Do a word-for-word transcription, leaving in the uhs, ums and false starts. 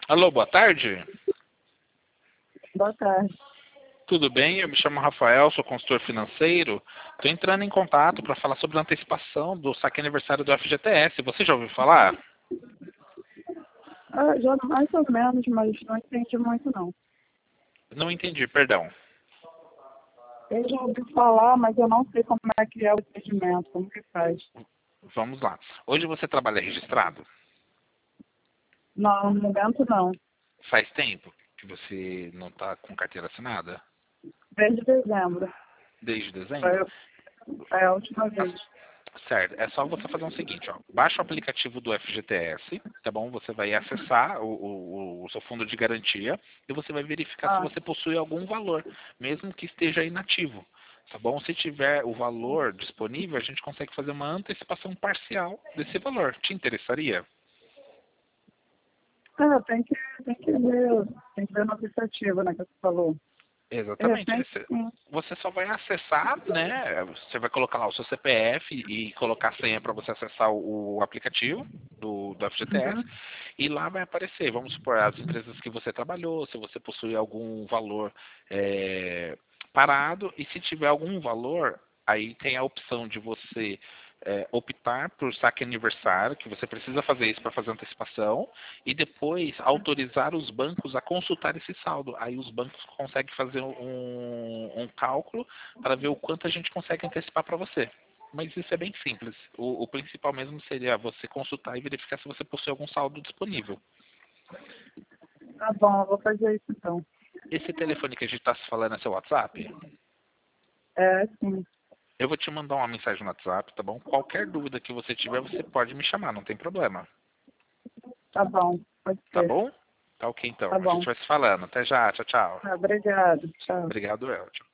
Alô, boa tarde. Boa tarde. Tudo bem? Eu me chamo Rafael, sou consultor financeiro. Estou entrando em contato para falar sobre a antecipação do saque aniversário do F G T S. Você já ouviu falar? Ah, já mais ou menos, mas não entendi muito não. Não entendi, perdão. Eu já ouvi falar, mas eu não sei como é que é o procedimento, como que faz. Vamos lá. Hoje você trabalha registrado? Não, no momento não. Faz tempo que você não está com carteira assinada? Desde dezembro. Desde Foi dezembro? é a última vez. Certo, é só você fazer o seguinte, ó. Baixa o aplicativo do F G T S, tá bom? Você vai acessar o, o, o seu fundo de garantia e você vai verificar se Ah, você possui algum valor, mesmo que esteja inativo, tá bom? Se tiver o valor disponível, a gente consegue fazer uma antecipação parcial desse valor. Te interessaria? ah tem que, tem que ver, tem que ver no aplicativo, né, que você falou. De Exatamente. repente, Você, sim. você só vai acessar, né? Você vai colocar lá o seu C P F e colocar a senha para você acessar o, o aplicativo do, do F G T S Uhum. e lá vai aparecer, vamos supor, as empresas que você trabalhou, se você possui algum valor é, parado e se tiver algum valor, aí tem a opção de você é, optar por saque aniversário, que você precisa fazer isso para fazer antecipação, e depois autorizar os bancos a consultar esse saldo. Aí os bancos conseguem fazer um, um cálculo para ver o quanto a gente consegue antecipar para você. Mas isso é bem simples. O, o principal mesmo seria você consultar e verificar se você possui algum saldo disponível. Tá bom, eu vou fazer isso então. Esse telefone que a gente está se falando é seu WhatsApp? É, sim. Eu vou te mandar uma mensagem no WhatsApp, tá bom? Qualquer dúvida que você tiver, você pode me chamar, não tem problema. Tá bom, pode Tá ser. bom? Tá ok então. Tá A gente bom. vai se falando. Até já. Tchau, tchau. Tá, obrigado. Tchau. Obrigado, El. Tchau.